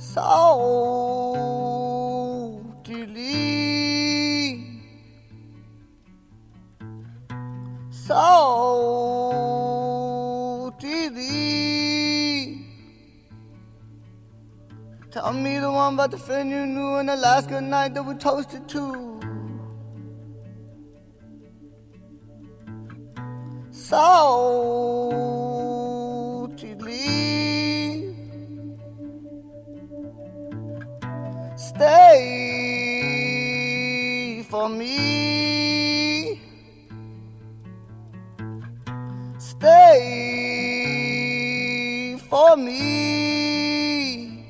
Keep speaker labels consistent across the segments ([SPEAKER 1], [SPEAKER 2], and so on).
[SPEAKER 1] saltily. Tell me the one about the friend you knew in the last good night that we toasted to. Saltily. Stay for me. Stay for me.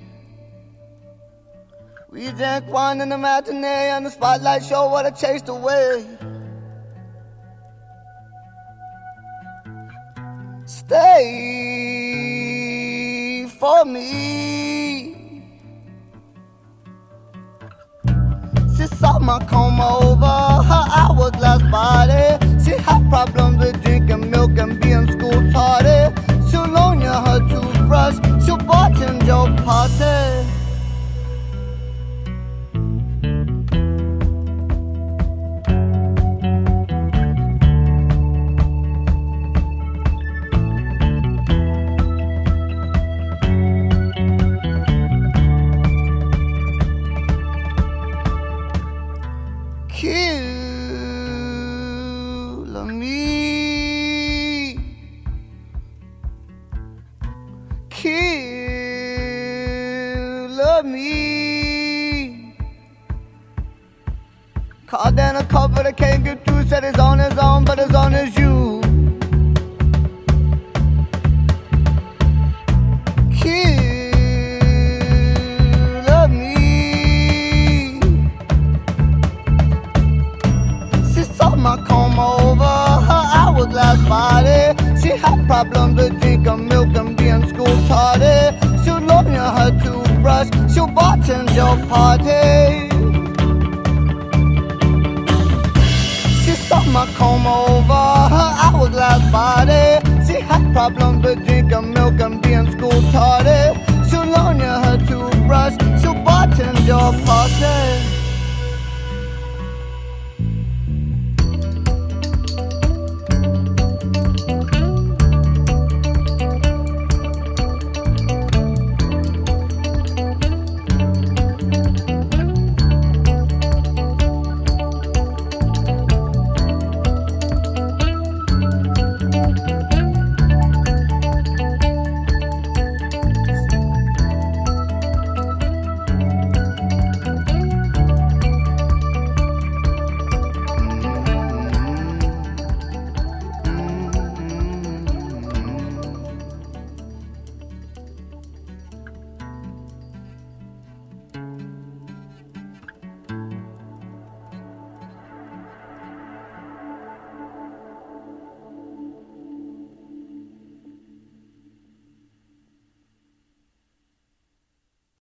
[SPEAKER 1] We drank wine in the matinee and the spotlight show what I chased away. Stay for me. She saw my comb over her hourglass body. She had problems with drinking milk and being school tardy. She'll loan you her toothbrush, she'll bartend your party. Kill me, kill me. Called in a couple that can't get through, said it's on his own, but it's on his you. Kill me. My comb over her hourglass body. She had problems with drinking milk and being school tardy. She'll loan you her toothbrush, she'll bartend your party. She saw my comb over her hourglass body. She had problems with drinking milk and being school tardy. She'll loan you